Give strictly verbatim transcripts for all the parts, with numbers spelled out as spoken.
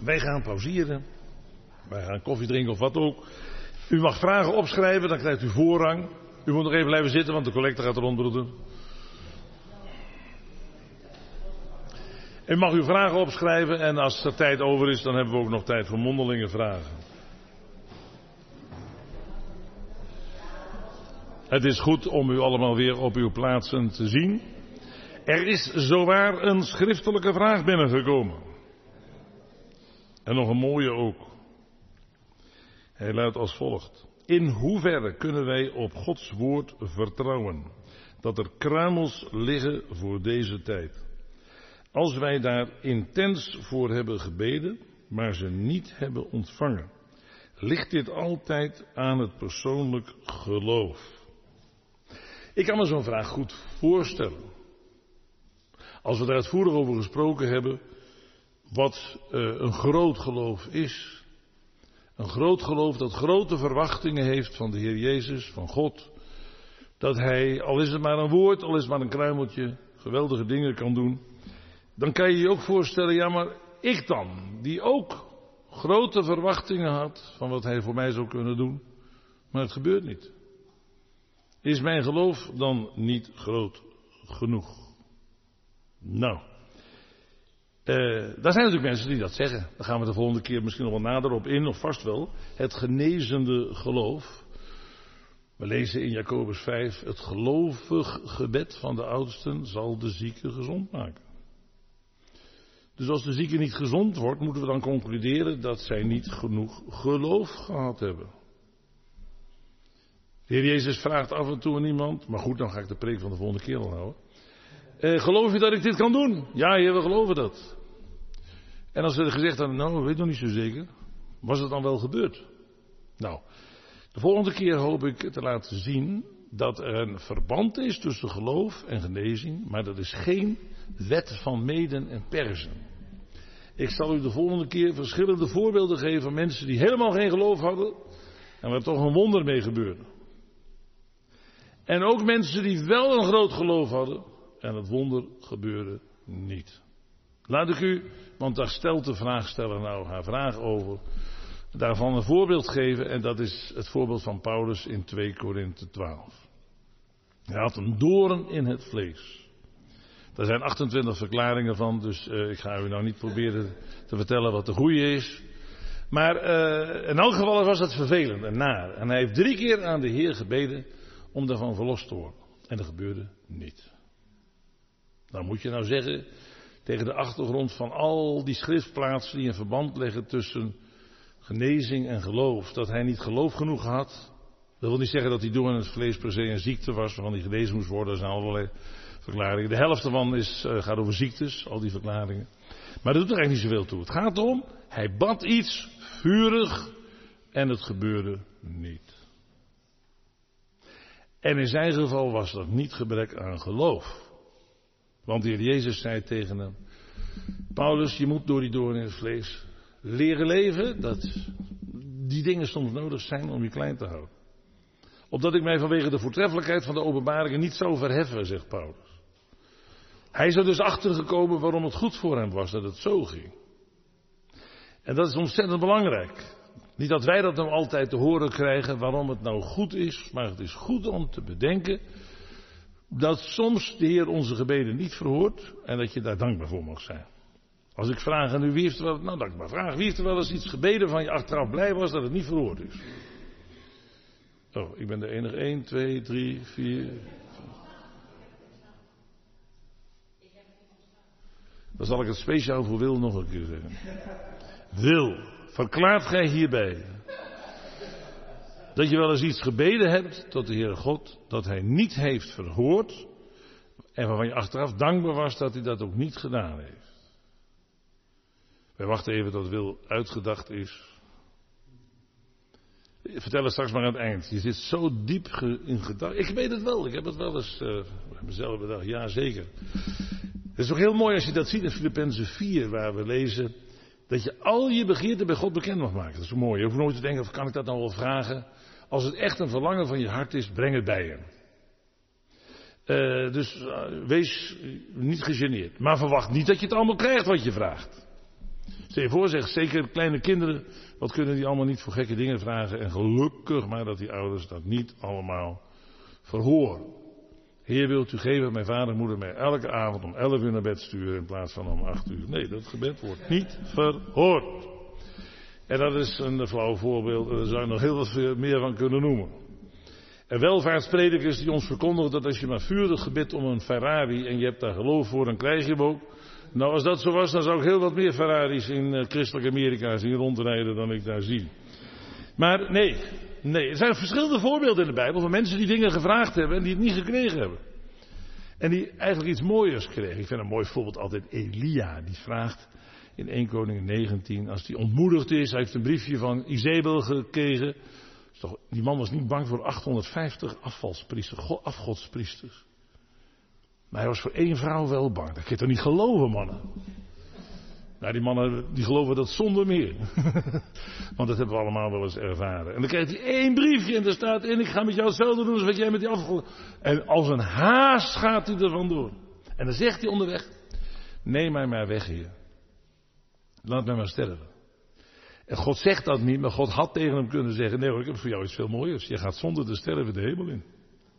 Wij gaan pauzeren. Wij gaan koffie drinken of wat ook. U mag vragen opschrijven, dan krijgt u voorrang. U moet nog even blijven zitten, want de collecte gaat rondbroeden. U mag uw vragen opschrijven en als er tijd over is, dan hebben we ook nog tijd voor mondelinge vragen. Het is goed om u allemaal weer op uw plaatsen te zien. Er is zowaar een schriftelijke vraag binnengekomen. En nog een mooie ook. Hij luidt als volgt. In hoeverre kunnen wij op Gods woord vertrouwen dat er kruimels liggen voor deze tijd? Als wij daar intens voor hebben gebeden, maar ze niet hebben ontvangen, ligt dit altijd aan het persoonlijk geloof? Ik kan me zo'n vraag goed voorstellen. Als we daar uitvoerig over gesproken hebben, wat uh, een groot geloof is. Een groot geloof dat grote verwachtingen heeft van de Heer Jezus, van God. Dat Hij, al is het maar een woord, al is het maar een kruimeltje, geweldige dingen kan doen. Dan kan je je ook voorstellen, ja maar ik dan, die ook grote verwachtingen had van wat Hij voor mij zou kunnen doen. Maar het gebeurt niet. Is mijn geloof dan niet groot genoeg? Nou, uh, daar zijn natuurlijk mensen die dat zeggen. Daar gaan we de volgende keer misschien nog wel nader op in, of vast wel. Het genezende geloof. We lezen in Jacobus vijf, het gelovig gebed van de oudsten zal de zieke gezond maken. Dus als de zieke niet gezond wordt, moeten we dan concluderen dat zij niet genoeg geloof gehad hebben. De Heer Jezus vraagt af en toe aan iemand, maar goed, dan ga ik de preek van de volgende keer al houden. Eh, geloof je dat ik dit kan doen? Ja, Heer, we geloven dat. En als ze gezegd hadden, nou, weet nog niet zo zeker. Was het dan wel gebeurd? Nou, de volgende keer hoop ik te laten zien dat er een verband is tussen geloof en genezing, maar dat is geen wet van meden en persen. Ik zal u de volgende keer verschillende voorbeelden geven van mensen die helemaal geen geloof hadden en waar toch een wonder mee gebeurde. En ook mensen die wel een groot geloof hadden en het wonder gebeurde niet. Laat ik u, want daar stelt de vraagsteller nou haar vraag over, daarvan een voorbeeld geven en dat is het voorbeeld van Paulus in twee Korinthe twaalf. Hij had een doorn in het vlees. Daar zijn achtentwintig verklaringen van, dus uh, ik ga u nou niet proberen te vertellen wat de goede is. Maar uh, in elk geval was het vervelend en naar. En hij heeft drie keer aan de Heer gebeden om daarvan verlost te worden. En dat gebeurde niet. Dan moet je nou zeggen, tegen de achtergrond van al die schriftplaatsen die een verband leggen tussen genezing en geloof, dat hij niet geloof genoeg had. Dat wil niet zeggen dat hij door in het vlees per se een ziekte was, waarvan hij genezen moest worden. Er zijn allerlei verklaringen. De helft ervan is, uh, gaat over ziektes, al die verklaringen. Maar dat doet er eigenlijk niet zoveel toe. Het gaat erom, hij bad iets, vurig, en het gebeurde niet. En in zijn geval was dat niet gebrek aan geloof. Want de Heer Jezus zei tegen hem, Paulus, je moet door die doorn in het vlees leren leven, dat die dingen soms nodig zijn om je klein te houden. Opdat ik mij vanwege de voortreffelijkheid van de openbaringen niet zou verheffen, zegt Paulus. Hij is er dus achtergekomen waarom het goed voor hem was dat het zo ging. En dat is ontzettend belangrijk. Niet dat wij dat nou altijd te horen krijgen waarom het nou goed is, maar het is goed om te bedenken dat soms de Heer onze gebeden niet verhoort en dat je daar dankbaar voor mag zijn. Als ik vraag aan u, wie heeft er wel, nou dankbaar vraag, wie heeft er wel eens iets gebeden van je achteraf blij was dat het niet verhoord is? Oh, ik ben de enige. één, twee, drie, vier. Dan zal ik het speciaal voor Wil nog een keer zeggen. Wil, verklaart gij hierbij dat je wel eens iets gebeden hebt tot de Heere God, dat Hij niet heeft verhoord en waarvan je achteraf dankbaar was dat Hij dat ook niet gedaan heeft. Wij wachten even tot Wil uitgedacht is. Ik vertel het straks maar aan het eind. Je zit zo diep ge- in gedachten. Ik weet het wel, ik heb het wel eens uh, mezelf bedacht, ja zeker. Het is ook heel mooi als je dat ziet in Filippenzen vier, waar we lezen dat je al je begeerten bij God bekend mag maken. Dat is zo mooi. Je hoeft nooit te denken, of kan ik dat nou wel vragen? Als het echt een verlangen van je hart is, breng het bij hem. Uh, dus uh, wees niet gegeneerd. Maar verwacht niet dat je het allemaal krijgt wat je vraagt. Stel je voor, zeg, zeker kleine kinderen, wat kunnen die allemaal niet voor gekke dingen vragen. En gelukkig maar dat die ouders dat niet allemaal verhoren. Heer, wilt u geven dat mijn vader en moeder mij elke avond om elf uur naar bed sturen in plaats van om acht uur. Nee, dat gebed wordt niet verhoord. En dat is een flauw voorbeeld, en daar zou je nog heel wat meer van kunnen noemen. En welvaartspredikers die ons verkondigen dat als je maar vurig gebidt om een Ferrari en je hebt daar geloof voor, dan krijg je hem ook. Nou, als dat zo was, dan zou ik heel wat meer Ferraris in uh, christelijk Amerika zien rondrijden dan ik daar zie. Maar nee, nee, er zijn verschillende voorbeelden in de Bijbel van mensen die dingen gevraagd hebben en die het niet gekregen hebben. En die eigenlijk iets mooiers kregen. Ik vind een mooi voorbeeld altijd Elia, die vraagt in eerste Koningen negentien, als hij ontmoedigd is, hij heeft een briefje van Izebel gekregen. Toch, die man was niet bang voor achthonderdvijftig afvalspriesters, afgodspriesters. Maar hij was voor één vrouw wel bang. Dat kun je toch niet geloven, mannen? Nou, die mannen die geloven dat zonder meer. Want dat hebben we allemaal wel eens ervaren. En dan krijgt hij één briefje en er staat in, ik ga met jou hetzelfde doen als wat jij met die afgod. En als een haas gaat hij er vandoor. En dan zegt hij onderweg, neem mij maar weg hier. Laat mij maar sterven. En God zegt dat niet, maar God had tegen hem kunnen zeggen, nee hoor, ik heb voor jou iets veel mooiers. Je gaat zonder te sterven de hemel in.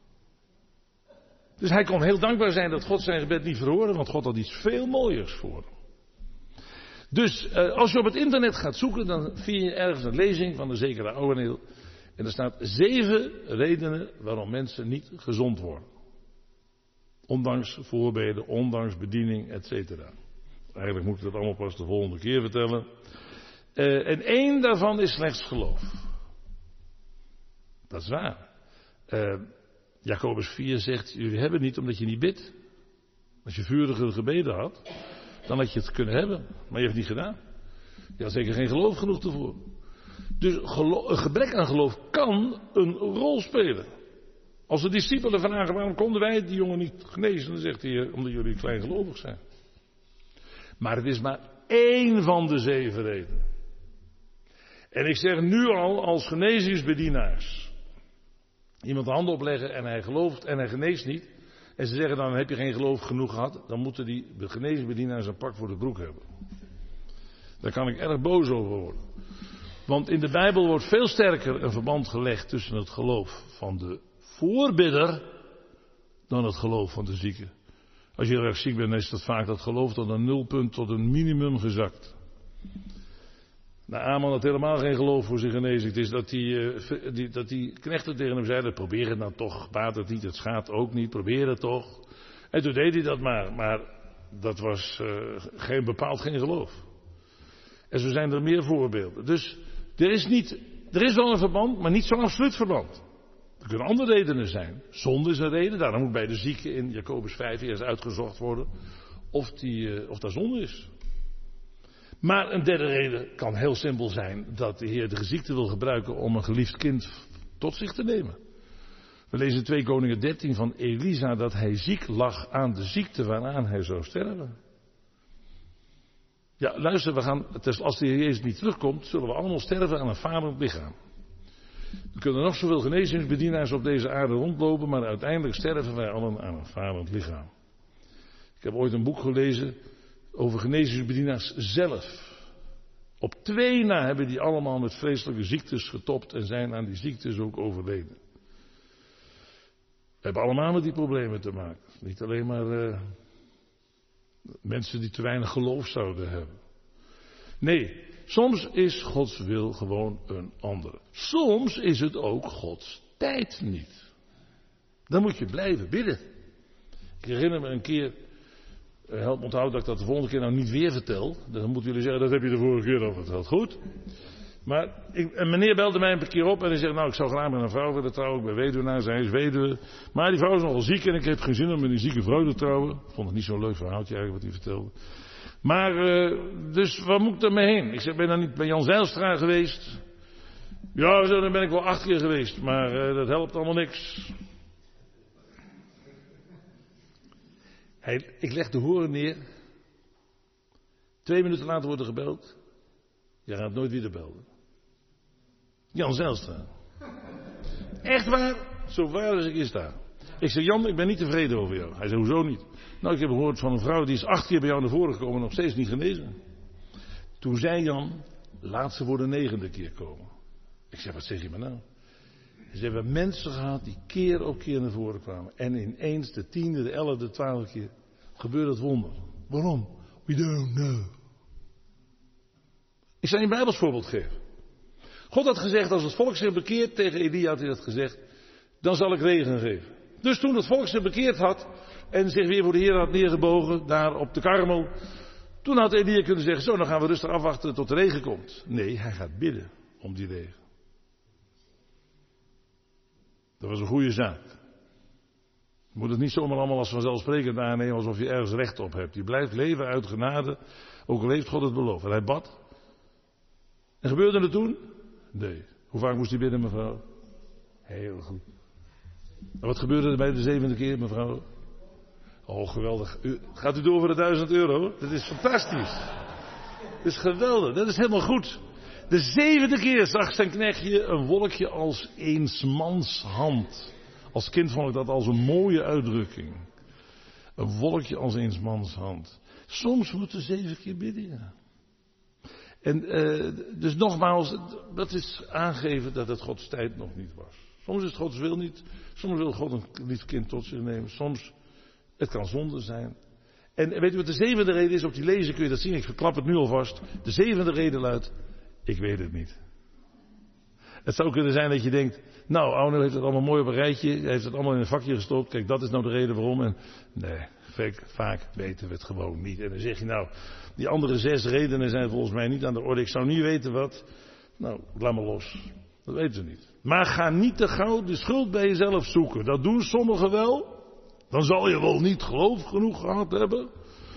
Dus hij kon heel dankbaar zijn dat God zijn gebed niet verhoorde, want God had iets veel mooiers voor hem. Dus uh, als je op het internet gaat zoeken, dan vind je ergens een lezing van een zekere Ouweneel. En er staat zeven redenen waarom mensen niet gezond worden. Ondanks voorbeden, ondanks bediening, et cetera. Eigenlijk moet ik dat allemaal pas de volgende keer vertellen. Uh, en één daarvan is slechts geloof. Dat is waar. Uh, Jacobus vier zegt, jullie hebben niet omdat je niet bidt. Als je vurige gebeden had, dan had je het kunnen hebben. Maar je hebt het niet gedaan. Je had zeker geen geloof genoeg ervoor. Dus gelo- een gebrek aan geloof kan een rol spelen. Als de discipelen vragen, waarom konden wij die jongen niet genezen? Dan zegt hij, omdat jullie kleingelovig zijn. Maar het is maar één van de zeven redenen. En ik zeg nu al, als genezingsbedienaars. Iemand de handen opleggen en hij gelooft en hij geneest niet. En ze zeggen dan, heb je geen geloof genoeg gehad. Dan moeten die genezingsbedienaars een pak voor de broek hebben. Daar kan ik erg boos over worden. Want in de Bijbel wordt veel sterker een verband gelegd tussen het geloof van de voorbidder dan het geloof van de zieke. Als je heel erg ziek bent, dan is dat vaak dat geloof tot een nulpunt, tot een minimum gezakt. Nou, Aman had helemaal geen geloof voor zijn genezing. Het is dat die, uh, die, dat die knechten tegen hem zeiden, probeer het nou toch, baat het niet, het schaadt ook niet, probeer het toch. En toen deed hij dat maar, maar dat was uh, geen, bepaald geen geloof. En zo zijn er meer voorbeelden. Dus er is, niet, er is wel een verband, maar niet zo'n absoluut verband. Er kunnen andere redenen zijn. Zonde is een reden, daarom moet bij de zieke in Jacobus vijf eerst uitgezocht worden of, die, uh, of daar zonde is. Maar een derde reden kan heel simpel zijn dat de Heer de ziekte wil gebruiken om een geliefd kind tot zich te nemen. We lezen in twee Koningen dertien van Elisa dat hij ziek lag aan de ziekte waaraan hij zou sterven. Ja, luister, we gaan, als de Heer Jezus niet terugkomt, zullen we allemaal sterven aan een falend lichaam. Er kunnen nog zoveel genezingsbedienaars op deze aarde rondlopen, maar uiteindelijk sterven wij allen aan een falend lichaam. Ik heb ooit een boek gelezen over genezingsbedienaars zelf. Op twee na hebben die allemaal met vreselijke ziektes getopt en zijn aan die ziektes ook overleden. We hebben allemaal met die problemen te maken. Niet alleen maar uh, mensen die te weinig geloof zouden hebben. Nee, soms is Gods wil gewoon een andere. Soms is het ook Gods tijd niet. Dan moet je blijven bidden. Ik herinner me een keer, uh, help me onthouden dat ik dat de volgende keer nou niet weer vertel. Dan moeten jullie zeggen, dat heb je de vorige keer al verteld. Goed. Maar ik, een meneer belde mij een keer op en hij zegt, nou ik zou graag met een vrouw willen trouwen. Ik ben weduwnaar, zij is weduwe. Maar die vrouw is nogal ziek en ik heb geen zin om met die zieke vrouw te trouwen. Ik vond het niet zo'n leuk verhaaltje eigenlijk wat hij vertelde. Maar, uh, dus waar moet ik ermee heen? Ik zeg, ben je dan niet bij Jan Zijlstra geweest? Ja, zo, dan ben ik wel acht keer geweest, maar uh, dat helpt allemaal niks. Hij, ik leg de horen neer. Twee minuten later wordt er gebeld. Jij gaat nooit weer belden. Jan Zijlstra. Echt waar? Zo waar als ik hier sta. Ik zeg, Jan, ik ben niet tevreden over jou. Hij zei, hoezo niet? Nou, ik heb gehoord van een vrouw die is acht keer bij jou naar voren gekomen en nog steeds niet genezen. Toen zei Jan, laat ze voor de negende keer komen. Ik zeg, wat zeg je maar nou? Ze hebben mensen gehad die keer op keer naar voren kwamen. En ineens de tiende, de elfde, de twaalfde keer gebeurde het wonder. Waarom? We don't know. Ik zal je een Bijbels voorbeeld geven. God had gezegd, als het volk zich bekeert, tegen Elia had hij dat gezegd, dan zal ik regen geven. Dus toen het volk zich bekeerd had en zich weer voor de Heer had neergebogen, daar op de Karmel, toen had Elia kunnen zeggen, zo, dan gaan we rustig afwachten tot de regen komt. Nee, hij gaat bidden om die regen. Dat was een goede zaak. Je moet het niet zomaar allemaal als vanzelfsprekend aannemen, alsof je ergens recht op hebt. Je blijft leven uit genade, ook al heeft God het beloofd. En hij bad. En gebeurde het toen? Nee. Hoe vaak moest hij bidden, mevrouw? Heel goed. En wat gebeurde er bij de zevende keer, mevrouw? Oh, geweldig. U, gaat u door voor de duizend euro? Dat is fantastisch. Dat is geweldig. Dat is helemaal goed. De zevende keer zag zijn knechtje een wolkje als eens mans hand. Als kind vond ik dat als een mooie uitdrukking. Een wolkje als eens mans hand. Soms moeten zeven keer bidden. Ja. En uh, dus nogmaals, dat is aangeven dat het Gods tijd nog niet was. Soms is het Gods wil niet. Soms wil God een lief kind tot zich nemen. Soms, het kan zonde zijn. En weet u wat de zevende reden is? Op die lezer kun je dat zien. Ik verklap het nu alvast. De zevende reden luidt, ik weet het niet. Het zou kunnen zijn dat je denkt, nou, Arno heeft het allemaal mooi op een rijtje. Hij heeft het allemaal in een vakje gestopt. Kijk, dat is nou de reden waarom. En nee, vaak, vaak weten we het gewoon niet. En dan zeg je nou, die andere zes redenen zijn volgens mij niet aan de orde. Ik zou niet weten wat. Nou, laat maar los. Dat weten we niet. Maar ga niet te gauw de schuld bij jezelf zoeken. Dat doen sommigen wel. Dan zal je wel niet geloof genoeg gehad hebben.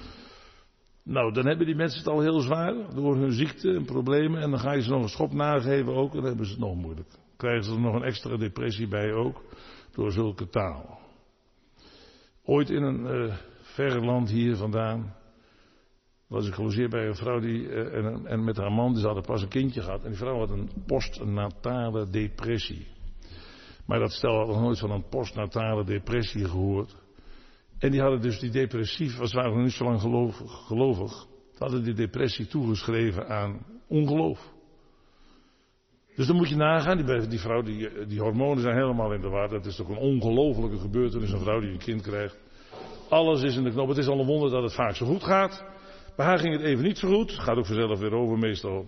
Nou, dan hebben die mensen het al heel zwaar. Door hun ziekte en problemen. En dan ga je ze nog een schop nageven ook. En dan hebben ze het nog moeilijk. Dan krijgen ze er nog een extra depressie bij ook. Door zulke taal. Ooit in een uh, verre land hier vandaan. Was ik gelogeerd bij een vrouw die, uh, en, en met haar man, die hadden pas een kindje gehad. En die vrouw had een postnatale depressie. Maar dat stel had nog nooit van een postnatale depressie gehoord. En die hadden dus die depressief, als waren nog niet zo lang gelovig, gelovig, hadden die depressie toegeschreven aan ongeloof. Dus dan moet je nagaan, die, die vrouw, die, die hormonen zijn helemaal in de war. Dat is toch een ongelofelijke gebeurtenis, een vrouw die een kind krijgt. Alles is in de knop. Het is al een wonder dat het vaak zo goed gaat. Bij haar ging het even niet zo goed. Gaat ook vanzelf weer over meestal.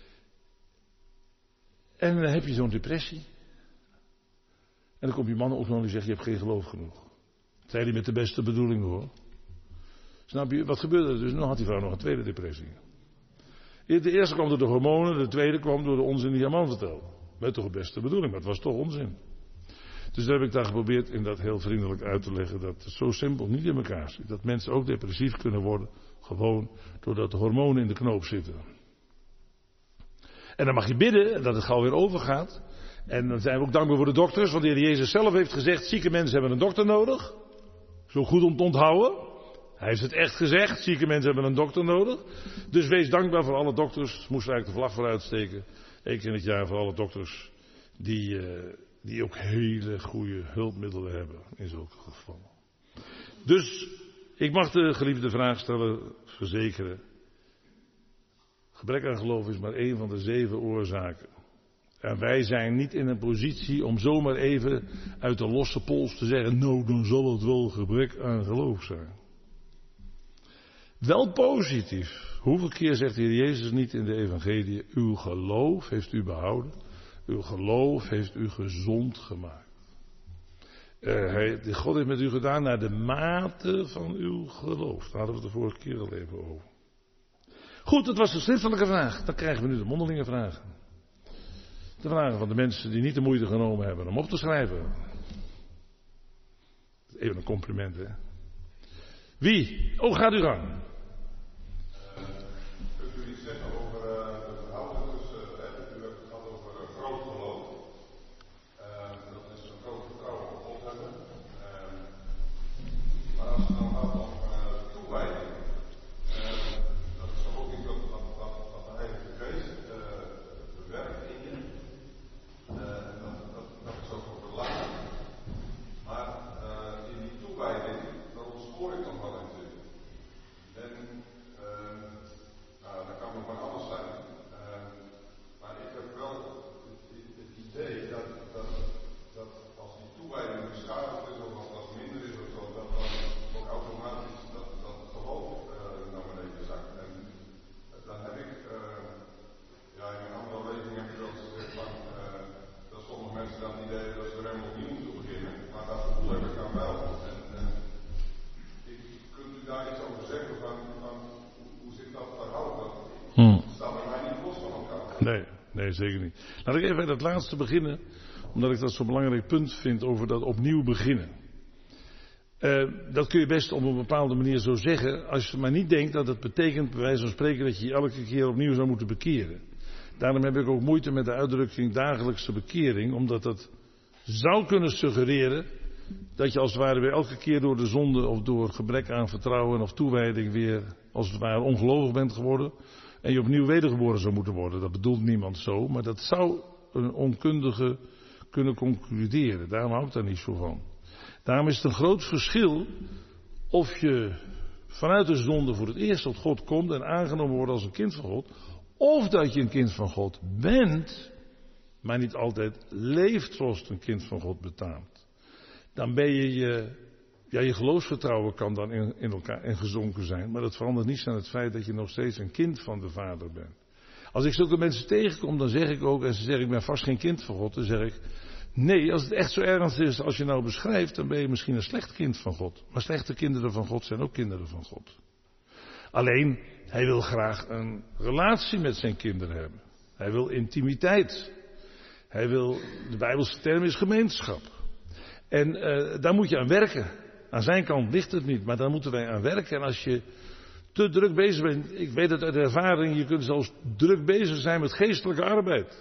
En dan heb je zo'n depressie. En dan komt je man ook nog die zegt, je hebt geen geloof genoeg. Dat zei hij met de beste bedoelingen hoor. Snap je, wat gebeurde er dus? Dan had die vrouw nog een tweede depressie. De eerste kwam door de hormonen, de tweede kwam door de onzin die haar man vertelde. Met toch de beste bedoeling, maar het was toch onzin. Dus daar heb ik daar geprobeerd in dat heel vriendelijk uit te leggen dat het zo simpel niet in elkaar zit. Dat mensen ook depressief kunnen worden, gewoon doordat de hormonen in de knoop zitten. En dan mag je bidden dat het gauw weer overgaat. En dan zijn we ook dankbaar voor de dokters, want de Heer Jezus zelf heeft gezegd, zieke mensen hebben een dokter nodig. Zo goed om te onthouden. Hij heeft het echt gezegd, zieke mensen hebben een dokter nodig. Dus wees dankbaar voor alle dokters, moest eigenlijk de vlag voor uitsteken. Eén keer in het jaar voor alle dokters die, uh, die ook hele goede hulpmiddelen hebben in zulke gevallen. Dus ik mag de geliefde vraag stellen, verzekeren. Gebrek aan geloof is maar één van de zeven oorzaken. En wij zijn niet in een positie om zomaar even uit de losse pols te zeggen, nou dan zal het wel gebrek aan geloof zijn. Wel positief. Hoeveel keer zegt de Heer Jezus niet in de evangelie, uw geloof heeft u behouden, uw geloof heeft u gezond gemaakt. Uh, hij, God heeft met u gedaan naar de mate van uw geloof. Daar hadden we het de vorige keer al even over. Goed, dat was de schriftelijke vraag. Dan krijgen we nu de mondelinge vragen. De vragen van de mensen die niet de moeite genomen hebben om op te schrijven. Even een compliment, hè. Wie? Oh, gaat u gang. Uh, kunt u iets zeggen over uh, de verhouding tussen, uh, u hebt het gehad over uh, groot geloof. Uh, dat is een groot vertrouwen op God hebben. Uh, maar als het nou gaat om uh, toewijding, uh, dat is toch ook iets wat, wat, wat, wat de Heilige Geest uh, bewerkt in je. Uh, dat, dat, dat is ook over later. Maar uh, in die toewijding, dat ontspoor ik dan wel natuurlijk. Ik Hmm. Staan bij mij niet los van elkaar. Nee, nee, zeker niet. Laat ik even bij dat laatste beginnen, omdat ik dat zo'n belangrijk punt vind over dat opnieuw beginnen. Uh, dat kun je best op een bepaalde manier zo zeggen, als je maar niet denkt dat het betekent, bij wijze van spreken, dat je je elke keer opnieuw zou moeten bekeren. Daarom heb ik ook moeite met de uitdrukking dagelijkse bekering, omdat dat zou kunnen suggereren dat je als het ware weer elke keer door de zonde of door gebrek aan vertrouwen of toewijding weer als het ware ongelovig bent geworden en je opnieuw wedergeboren zou moeten worden. Dat bedoelt niemand zo, maar dat zou een onkundige kunnen concluderen. Daarom hou ik daar niet zo van. Daarom is het een groot verschil of je vanuit de zonde voor het eerst tot God komt en aangenomen wordt als een kind van God, of dat je een kind van God bent, maar niet altijd leeft zoals het een kind van God betaamt. Dan ben je je, ja, je geloofsvertrouwen kan dan in, in elkaar in gezonken zijn, maar dat verandert niets aan het feit dat je nog steeds een kind van de Vader bent. Als ik zulke mensen tegenkom, dan zeg ik ook, en ze zeggen ik ben vast geen kind van God, dan zeg ik, nee, als het echt zo ernstig is als je nou beschrijft, dan ben je misschien een slecht kind van God. Maar slechte kinderen van God zijn ook kinderen van God. Alleen, hij wil graag een relatie met zijn kinderen hebben. Hij wil intimiteit. Hij wil, de Bijbelse term is gemeenschap. En uh, daar moet je aan werken. Aan zijn kant ligt het niet, maar daar moeten wij aan werken. En als je te druk bezig bent, ik weet het uit ervaring, je kunt zelfs druk bezig zijn met geestelijke arbeid.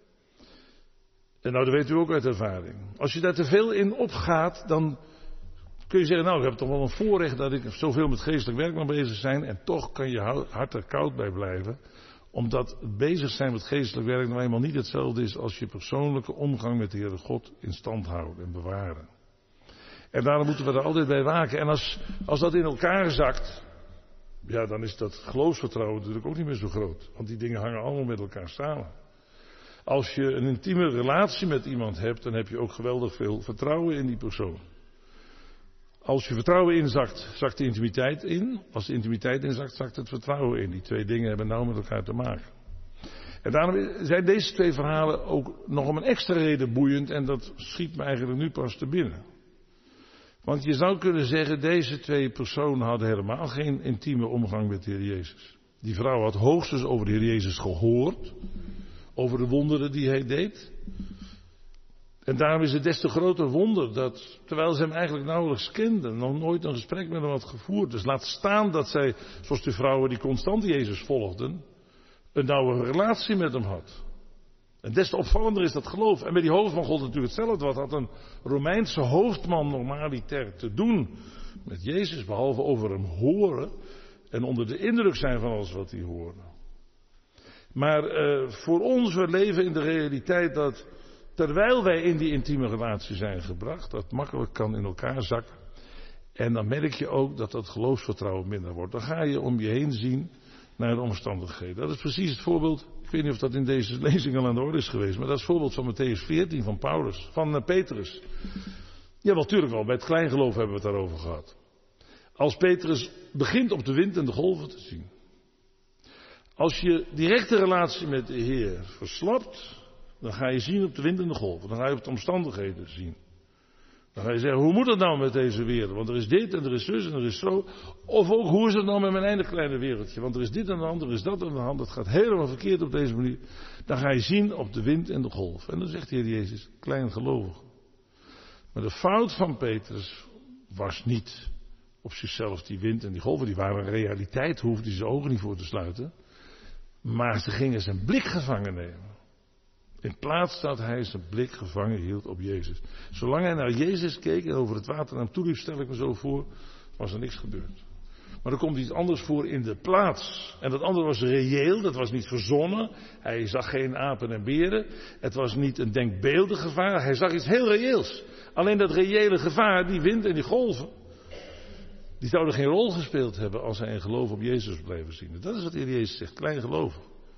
En nou, dat weet u ook uit ervaring. Als je daar te veel in opgaat, dan kun je zeggen, nou, ik heb toch wel een voorrecht dat ik zoveel met geestelijk werk mag bezig zijn. En toch kan je hart er koud bij blijven. Omdat bezig zijn met geestelijk werk nou eenmaal niet hetzelfde is als je persoonlijke omgang met de Heere God in stand houden en bewaren. En daarom moeten we er altijd bij waken. En als, als dat in elkaar zakt, ja, dan is dat geloofsvertrouwen natuurlijk ook niet meer zo groot. Want die dingen hangen allemaal met elkaar samen. Als je een intieme relatie met iemand hebt, dan heb je ook geweldig veel vertrouwen in die persoon. Als je vertrouwen inzakt, zakt de intimiteit in. Als de intimiteit inzakt, zakt het vertrouwen in. Die twee dingen hebben nauw met elkaar te maken. En daarom zijn deze twee verhalen ook nog om een extra reden boeiend. En dat schiet me eigenlijk nu pas te binnen. Want je zou kunnen zeggen, deze twee personen hadden helemaal geen intieme omgang met de Heer Jezus. Die vrouw had hoogstens over de Heer Jezus gehoord. Over de wonderen die hij deed. En daarom is het des te groter wonder dat, terwijl ze hem eigenlijk nauwelijks kenden, nog nooit een gesprek met hem had gevoerd. Dus laat staan dat zij, zoals de vrouwen die constant Jezus volgden, een nauwe relatie met hem had. En des te opvallender is dat geloof. En bij die hoofdman gold natuurlijk hetzelfde. Wat had een Romeinse hoofdman normaliter te doen met Jezus, behalve over hem horen en onder de indruk zijn van alles wat hij hoorde. Maar uh, voor ons, we leven in de realiteit dat terwijl wij in die intieme relatie zijn gebracht, dat makkelijk kan in elkaar zakken. En dan merk je ook dat dat geloofsvertrouwen minder wordt. Dan ga je om je heen zien naar de omstandigheden. Dat is precies het voorbeeld, ik weet niet of dat in deze lezing al aan de orde is geweest, maar dat is het voorbeeld van Mattheüs veertien van Paulus, van uh, Petrus. Ja, wel tuurlijk wel, bij het kleingeloof hebben we het daarover gehad. Als Petrus begint op de wind en de golven te zien. Als je directe relatie met de Heer verslapt, dan ga je zien op de wind en de golven. Dan ga je op de omstandigheden zien. Dan ga je zeggen, hoe moet het nou met deze wereld? Want er is dit en er is zus en er is zo. Of ook, hoe is het nou met mijn eigen kleine wereldje? Want er is dit en de ander, er is dat aan de hand. Dat gaat helemaal verkeerd op deze manier. Dan ga je zien op de wind en de golf. En dan zegt de Heer Jezus, kleingelovig. Maar de fout van Petrus was niet op zichzelf die wind en die golven. Die waren een realiteit, hoefde hij zijn ogen niet voor te sluiten. Maar ze gingen zijn blik gevangen nemen. In plaats dat hij zijn blik gevangen hield op Jezus. Zolang hij naar Jezus keek en over het water naar hem toeliep, stel ik me zo voor, was er niks gebeurd. Maar er komt iets anders voor in de plaats. En dat andere was reëel, dat was niet verzonnen. Hij zag geen apen en beren. Het was niet een denkbeeldig gevaar. Hij zag iets heel reëels. Alleen dat reële gevaar, die wind en die golven, die zouden geen rol gespeeld hebben als hij in geloof op Jezus bleven zien. Dat is wat de Heer Jezus zegt, klein geloof.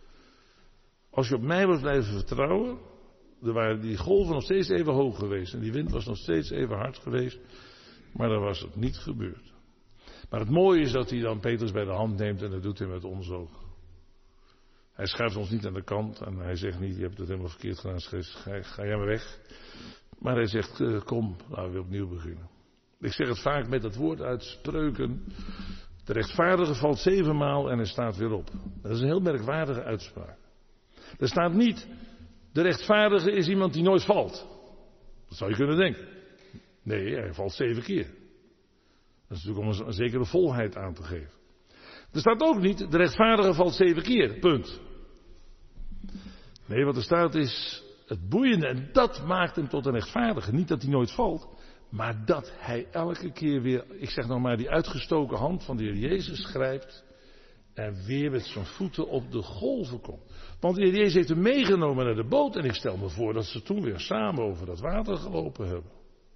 Als je op mij was blijven vertrouwen, dan waren die golven nog steeds even hoog geweest. En die wind was nog steeds even hard geweest. Maar dan was het niet gebeurd. Maar het mooie is dat hij dan Petrus bij de hand neemt en dat doet hij met ons ook. Hij schuift ons niet aan de kant en hij zegt niet, je hebt het helemaal verkeerd gedaan, ga, ga jij maar weg. Maar hij zegt, kom, laten we opnieuw beginnen. Ik zeg het vaak met het woord uit Spreuken. De rechtvaardige valt zevenmaal en hij staat weer op. Dat is een heel merkwaardige uitspraak. Er staat niet, de rechtvaardige is iemand die nooit valt. Dat zou je kunnen denken. Nee, hij valt zeven keer. Dat is natuurlijk om een, een zekere volheid aan te geven. Er staat ook niet, de rechtvaardige valt zeven keer, punt. Nee, wat er staat is het boeiende en dat maakt hem tot een rechtvaardige. Niet dat hij nooit valt, maar dat hij elke keer weer, ik zeg nog maar, die uitgestoken hand van de Heer Jezus grijpt en weer met zijn voeten op de golven komt. Want de Heer Jezus heeft hem meegenomen naar de boot en ik stel me voor dat ze toen weer samen over dat water gelopen hebben.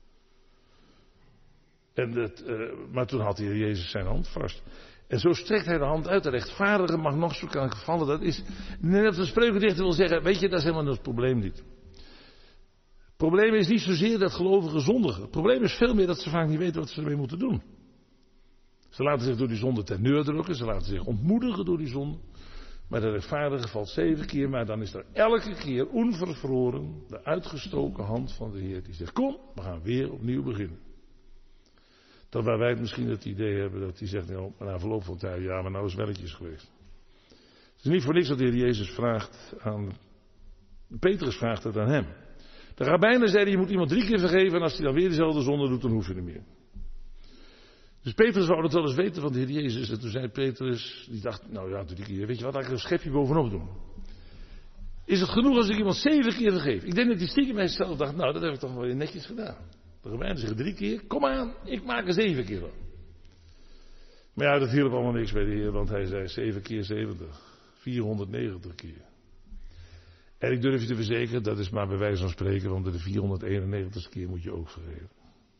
En het, uh, maar toen had de Heer Jezus zijn hand vast. En zo strekt hij de hand uit. De rechtvaardige mag nog zo kan gevallen. Dat is, net als de spreukendichter wil zeggen, weet je, dat is helemaal het probleem niet. Het probleem is niet zozeer dat gelovigen zondigen. Het probleem is veel meer dat ze vaak niet weten wat ze ermee moeten doen. Ze laten zich door die zonde ten neur drukken. Ze laten zich ontmoedigen door die zonde. Maar de rechtvaardige valt zeven keer. Maar dan is er elke keer onvervroren de uitgestoken hand van de Heer. Die zegt, kom, we gaan weer opnieuw beginnen. Dat waar wij misschien het idee hebben dat hij zegt, nou, na verloop van tijd, ja, maar nou is welletjes geweest. Het is niet voor niks dat de Heer Jezus vraagt aan, Petrus vraagt het aan hem. De rabbijnen zeiden, je moet iemand drie keer vergeven en als hij dan weer dezelfde zonde doet, dan hoef je er meer. Dus Petrus wou dat wel eens weten van de Heer Jezus. En toen zei Petrus, die dacht, nou ja, drie keer, weet je wat, laat ik er een schepje bovenop doen. Is het genoeg als ik iemand zeven keer vergeef? Ik denk dat hij stiekem bij zichzelf dacht, nou, dat heb ik toch wel weer netjes gedaan. De rabbijnen zeggen drie keer, kom aan, ik maak er zeven keer van. Maar ja, dat hielp allemaal niks bij de Heer, want hij zei zeven keer zeventig, vierhonderdnegentig keer. En ik durf je te verzekeren, dat is maar bij wijze van spreken, want de vierhonderdeenennegentigste keer moet je ook vergeven.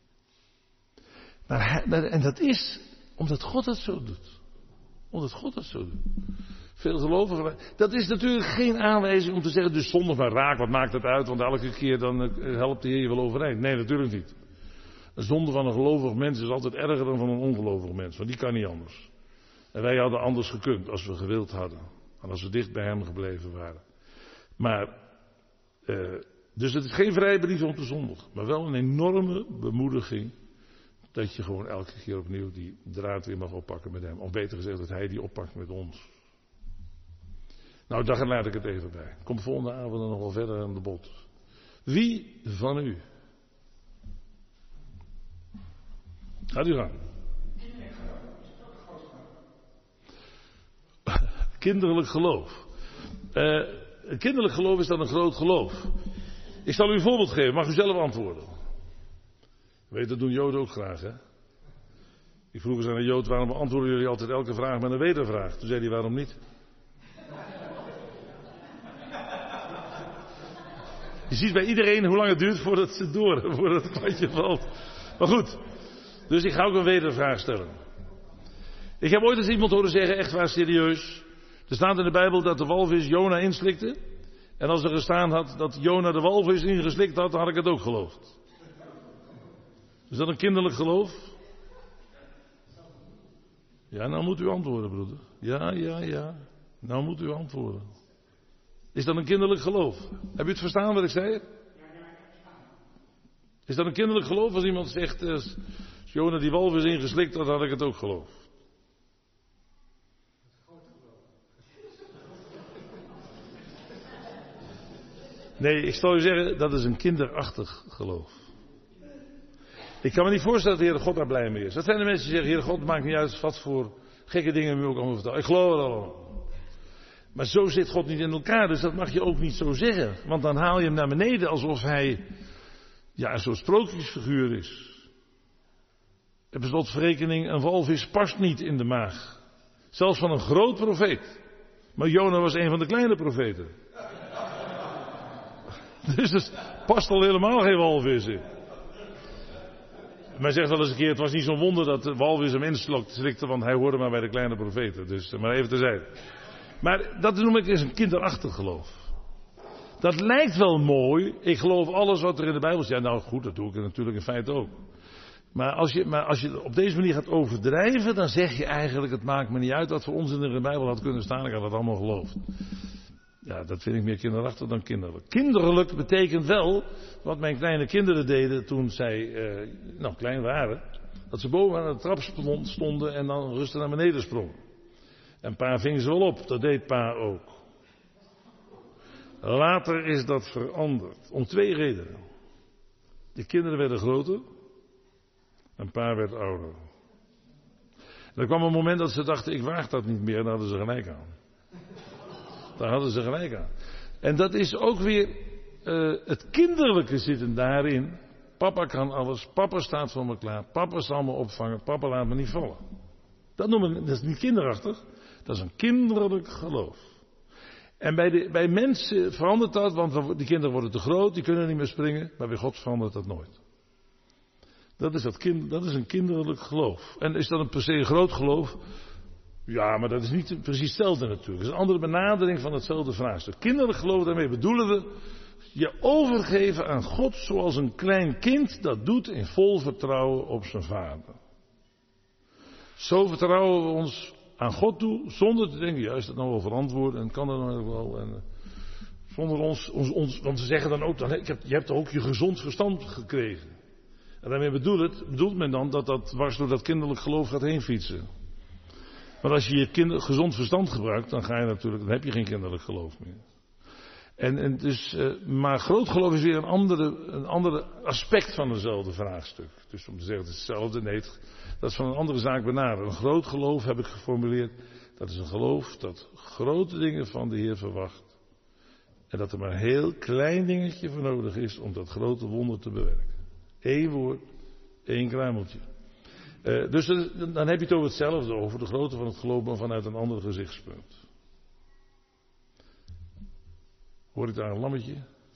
Maar, en dat is omdat God dat zo doet. Omdat God dat zo doet. Veel gelovigen. Dat is natuurlijk geen aanwijzing om te zeggen, dus zondig maar raak, wat maakt het uit, want elke keer dan helpt de Heer je wel overeind. Nee, natuurlijk niet. Een zonde van een gelovig mens is altijd erger dan van een ongelovig mens, want die kan niet anders. En wij hadden anders gekund als we gewild hadden. En als we dicht bij hem gebleven waren. Maar, uh, dus het is geen vrijbrief om te zondigen, maar wel een enorme bemoediging. Dat je gewoon elke keer opnieuw die draad weer mag oppakken met hem. Of beter gezegd, dat hij die oppakt met ons. Nou, daar laat ik het even bij. Kom volgende avond dan nog wel verder aan de bod. Wie van u? Gaat u gaan. Kinderlijk geloof. Uh, kinderlijk geloof is dan een groot geloof. Ik zal u een voorbeeld geven. Mag u zelf antwoorden? Weet, dat doen Joden ook graag, hè? Ik vroeg eens aan een Jood, waarom beantwoorden jullie altijd elke vraag met een wedervraag? Toen zei hij, waarom niet? Je ziet bij iedereen hoe lang het duurt voordat ze door, voordat het kwartje valt. Maar goed, dus ik ga ook een wedervraag stellen. Ik heb ooit eens iemand horen zeggen, echt waar serieus. Er staat in de Bijbel dat de walvis Jona inslikte. En als er gestaan had dat Jona de walvis ingeslikt had, dan had ik het ook geloofd. Is dat een kinderlijk geloof? Ja, nou moet u antwoorden, broeder. Ja, ja, ja. Nou moet u antwoorden. Is dat een kinderlijk geloof? Heb u het verstaan wat ik zei? Is dat een kinderlijk geloof als iemand zegt, als Jona die walvis ingeslikt had, had ik het ook geloofd? Nee, ik zal u zeggen, dat is een kinderachtig geloof. Ik kan me niet voorstellen dat de Heere God daar blij mee is. Dat zijn de mensen die zeggen, Heere God, maakt niet uit wat voor gekke dingen u ook allemaal vertelt. Ik geloof het allemaal. Maar zo zit God niet in elkaar, dus dat mag je ook niet zo zeggen. Want dan haal je hem naar beneden alsof hij ja, een soort sprookjesfiguur is. En per slotverrekening, een walvis past niet in de maag. Zelfs van een groot profeet. Maar Jona was een van de kleine profeten. Dus er past al helemaal geen walvis in. Maar zegt wel eens een keer, het was niet zo'n wonder dat de walvis hem inslikte, want hij hoorde maar bij de kleine profeten. Dus maar even terzijde. Maar dat noem ik eens een kinderachtig geloof. Dat lijkt wel mooi. Ik geloof alles wat er in de Bijbel staat. Ja, nou goed, dat doe ik natuurlijk in feite ook. Maar als je, maar als je op deze manier gaat overdrijven, dan zeg je eigenlijk, het maakt me niet uit wat voor onzin er in de Bijbel had kunnen staan. Ik had dat allemaal geloofd. Ja, dat vind ik meer kinderachtig dan kinderlijk. Kinderlijk betekent wel wat mijn kleine kinderen deden toen zij uh, nou, klein waren. Dat ze boven aan de trap stonden en dan rustig naar beneden sprongen. En pa ving ze wel op, dat deed pa ook. Later is dat veranderd. Om twee redenen. De kinderen werden groter. En pa werd ouder. En er kwam een moment dat ze dachten, ik waag dat niet meer. En daar hadden ze gelijk aan. Daar hadden ze gelijk aan. En dat is ook weer uh, het kinderlijke zitten daarin. Papa kan alles. Papa staat voor me klaar. Papa zal me opvangen. Papa laat me niet vallen. Dat noemen we, dat is niet kinderachtig. Dat is een kinderlijk geloof. En bij, de, bij mensen verandert dat, want die kinderen worden te groot, die kunnen niet meer springen. Maar bij God verandert dat nooit. Dat is, dat kind, dat is een kinderlijk geloof. En is dat een per se een groot geloof? Ja, maar dat is niet precies hetzelfde natuurlijk. Dat is een andere benadering van hetzelfde vraagstuk. Kinderlijk geloof, daarmee bedoelen we je overgeven aan God zoals een klein kind dat doet in vol vertrouwen op zijn vader. Zo vertrouwen we ons aan God toe, zonder te denken, ja, is dat nou wel verantwoord en kan dat nou wel. En, zonder ons, ons, ons, want ze zeggen dan ook, dan, ik heb, je hebt ook je gezond verstand gekregen. En daarmee bedoelt, het, bedoelt men dan dat dat dwars door dat kinderlijk geloof gaat heen fietsen. Maar als je je kinder, gezond verstand gebruikt, dan ga je natuurlijk, dan heb je geen kinderlijk geloof meer. En, en dus, uh, maar groot geloof is weer een andere, een andere aspect van hetzelfde vraagstuk. Dus om te zeggen het is hetzelfde, nee, dat is van een andere zaak benaderen. Een groot geloof heb ik geformuleerd, dat is een geloof dat grote dingen van de Heer verwacht. En dat er maar een heel klein dingetje voor nodig is om dat grote wonder te bewerken. Eén woord, één kruimeltje. Uh, dus dan heb je het over hetzelfde, over de grootte van het geloof, maar vanuit een ander gezichtspunt. Hoor ik daar een lammetje?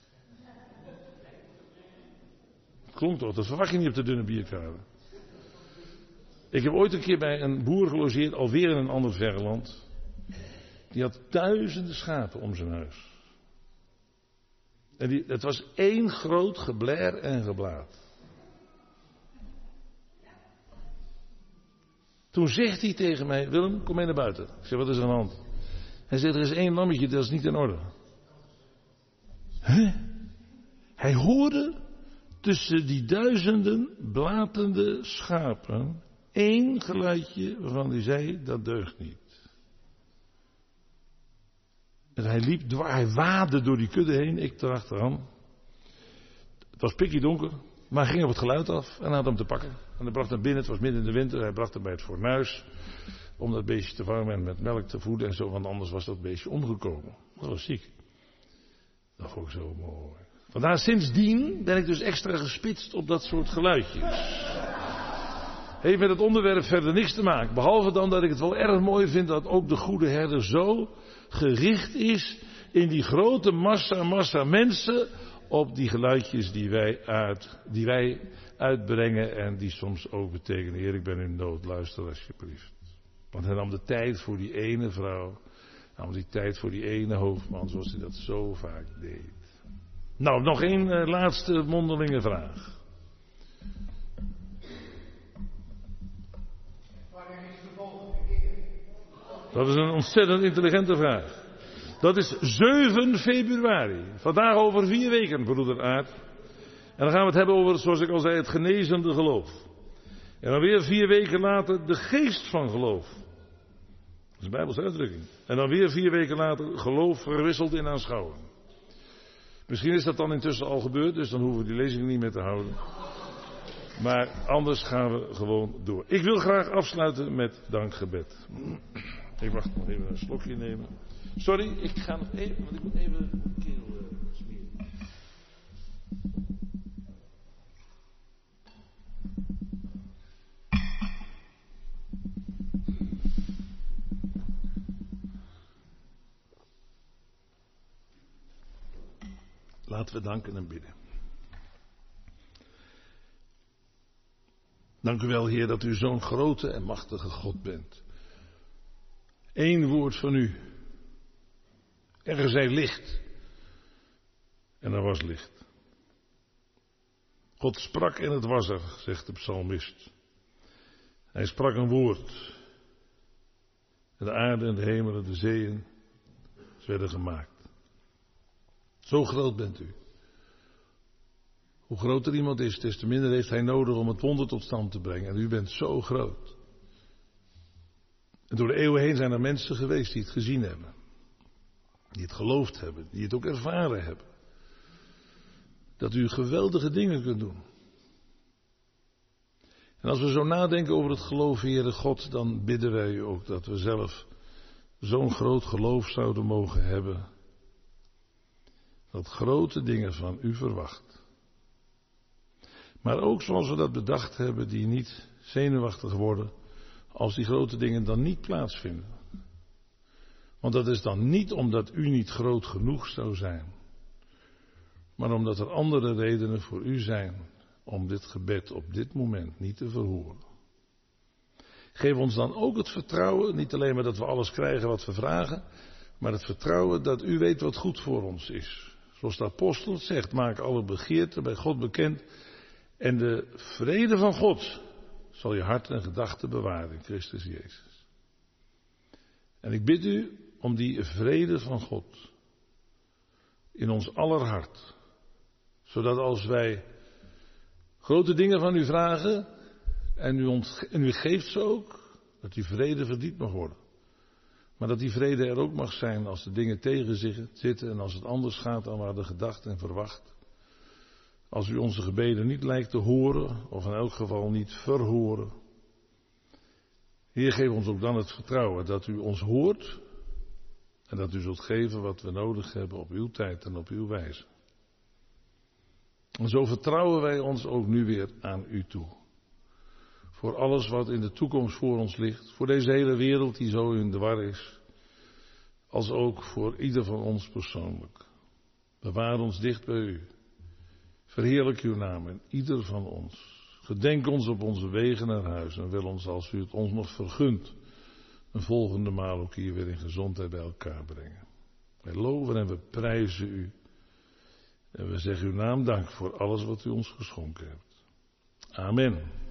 Klonk toch, dat verwacht je niet op de dunne bierkade. Ik heb ooit een keer bij een boer gelogeerd, alweer in een ander verre land. Die had duizenden schapen om zijn huis. En die, het was één groot gebler en geblaat. Toen zegt hij tegen mij, Willem, kom mee naar buiten. Ik zeg, wat is er aan de hand? Hij zegt, er is één lammetje, dat is niet in orde. Huh? Hij hoorde tussen die duizenden blatende schapen één geluidje waarvan hij zei, dat deugt niet. En hij liep, hij waadde door die kudde heen, ik erachteraan. Het was pikkie donker, maar hij ging op het geluid af en had hem te pakken. En hij bracht hem binnen, het was midden in de winter, hij bracht hem bij het fornuis om dat beestje te warmen en met melk te voeden en zo, want anders was dat beestje omgekomen. Dat was ziek. Dat vond ik zo mooi. Vandaar sindsdien ben ik dus extra gespitst op dat soort geluidjes. Heeft met het onderwerp verder niks te maken. Behalve dan dat ik het wel erg mooi vind dat ook de goede herder zo gericht is in die grote massa, massa mensen op die geluidjes die wij, uit, die wij uitbrengen en die soms ook betekenen, Heer, ik ben in nood, luister alsjeblieft. Want hij nam de tijd voor die ene vrouw, nam die tijd voor die ene hoofdman, zoals hij dat zo vaak deed. Nou, nog één uh, laatste mondelinge vraag. Dat is een ontzettend intelligente vraag. Dat is zeven februari. Vandaag over vier weken, broeder Aart. En dan gaan we het hebben over, zoals ik al zei, het genezende geloof. En dan weer vier weken later de geest van geloof. Dat is een Bijbelse uitdrukking. En dan weer vier weken later geloof verwisseld in aanschouwen. Misschien is dat dan intussen al gebeurd, dus dan hoeven we die lezing niet meer te houden. Maar anders gaan we gewoon door. Ik wil graag afsluiten met dankgebed. Ik wacht nog even een slokje nemen. Sorry, ik ga nog even, want ik moet even mijn keel uh, smeren. Laten we danken en bidden. Dank u wel, Heer, dat u zo'n grote en machtige God bent. Eén woord van u. Er zij licht. En er was licht. God sprak en het was er, zegt de psalmist. Hij sprak een woord. En de aarde en de hemel en de zeeën werden gemaakt. Zo groot bent u. Hoe groter iemand is, des te minder heeft hij nodig om het wonder tot stand te brengen. En u bent zo groot. En door de eeuwen heen zijn er mensen geweest die het gezien hebben. Die het geloofd hebben, die het ook ervaren hebben. Dat u geweldige dingen kunt doen. En als we zo nadenken over het geloof, Heere God, dan bidden wij u ook dat we zelf zo'n groot geloof zouden mogen hebben. Dat grote dingen van u verwacht. Maar ook zoals we dat bedacht hebben, die niet zenuwachtig worden als die grote dingen dan niet plaatsvinden. Want dat is dan niet omdat u niet groot genoeg zou zijn, maar omdat er andere redenen voor u zijn om dit gebed op dit moment niet te verhoren. Geef ons dan ook het vertrouwen, niet alleen maar dat we alles krijgen wat we vragen, maar het vertrouwen dat u weet wat goed voor ons is. Zoals de apostel zegt, maak alle begeerten bij God bekend en de vrede van God zal je hart en gedachten bewaren in Christus Jezus. En ik bid u om die vrede van God in ons aller hart, zodat als wij grote dingen van u vragen en u, ont- en u geeft ze ook, dat die vrede verdiept mag worden. Maar dat die vrede er ook mag zijn als de dingen tegen zich zitten en als het anders gaat dan we hadden gedacht en verwacht. Als u onze gebeden niet lijkt te horen, of in elk geval niet verhoren. Heer, geef ons ook dan het vertrouwen dat u ons hoort en dat u zult geven wat we nodig hebben op uw tijd en op uw wijze. En zo vertrouwen wij ons ook nu weer aan u toe. Voor alles wat in de toekomst voor ons ligt, voor deze hele wereld die zo in de war is, als ook voor ieder van ons persoonlijk. Bewaar ons dicht bij u. Verheerlijk uw naam in ieder van ons. Gedenk ons op onze wegen naar huis en wil ons, als u het ons nog vergunt, een volgende maal ook hier weer in gezondheid bij elkaar brengen. Wij loven en we prijzen u. En we zeggen uw naam dank voor alles wat u ons geschonken hebt. Amen.